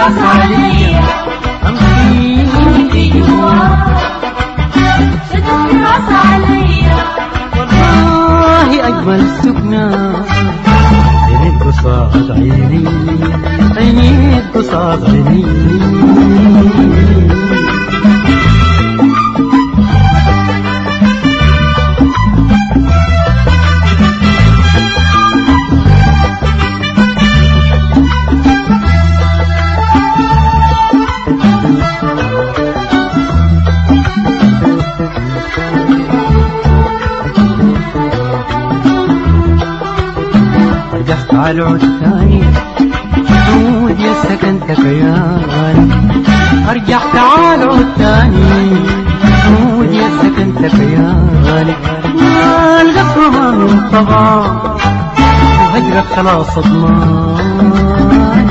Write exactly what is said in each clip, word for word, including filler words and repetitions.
راس عليا امشي في جواه شدت راس عليا والله اجمل سكنة عينيك قصاد عيني عينيك قصاد عيني على الثاني عود يا سكنت كيان ارجع تعال الثاني عود يا سكنت كيان القصر ما من طغى وهجرك خلاص اضمان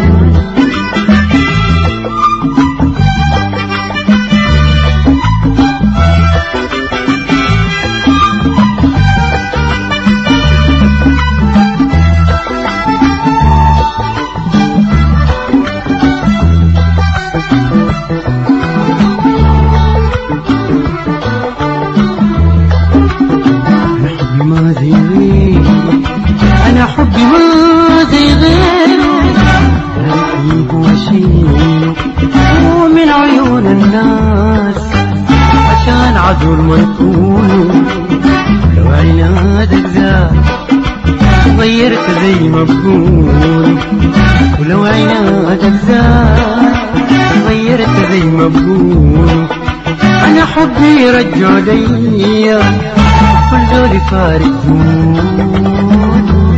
أنا حبي ما زي غيره رقيق وشيله ومن عيون الناس عشان عدول ما يكونوا لو عنادك زاد غيرت زي ما بقول ولو عنادك زاد غيرت زي ما بقول أنا حبي رجع ليا كل دول فارقون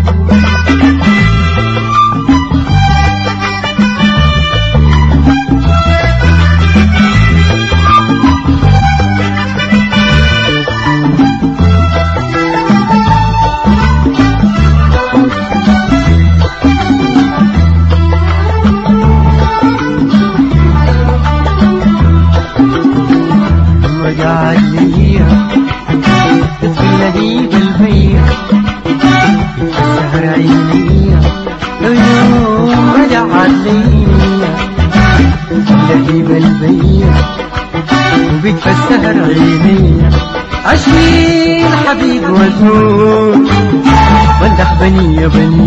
رجع ليا تسلهي بالبيع سهر عينيا يوم رجع ليا تسلهي بالبيع وبتفسر عينيا عشرين حبيب وزور ولح بني يا بني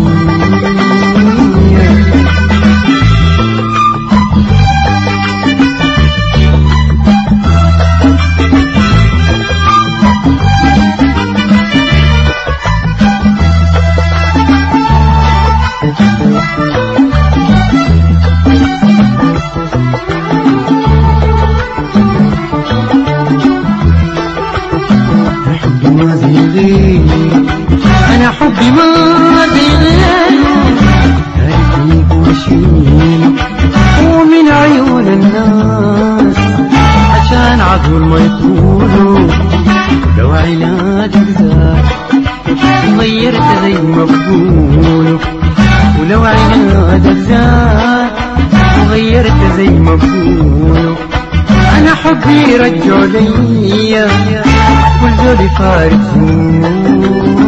أنا حبي ما زي غيره رقيق وشيله ومن عيون الناس عشان عدول ما يطولوا لو عنادك زاد غيرت زي ما بقولوا ولو عنادك زاد غيرت زي ما بقولوا أنا حبي رجع ليا كل دول فارقون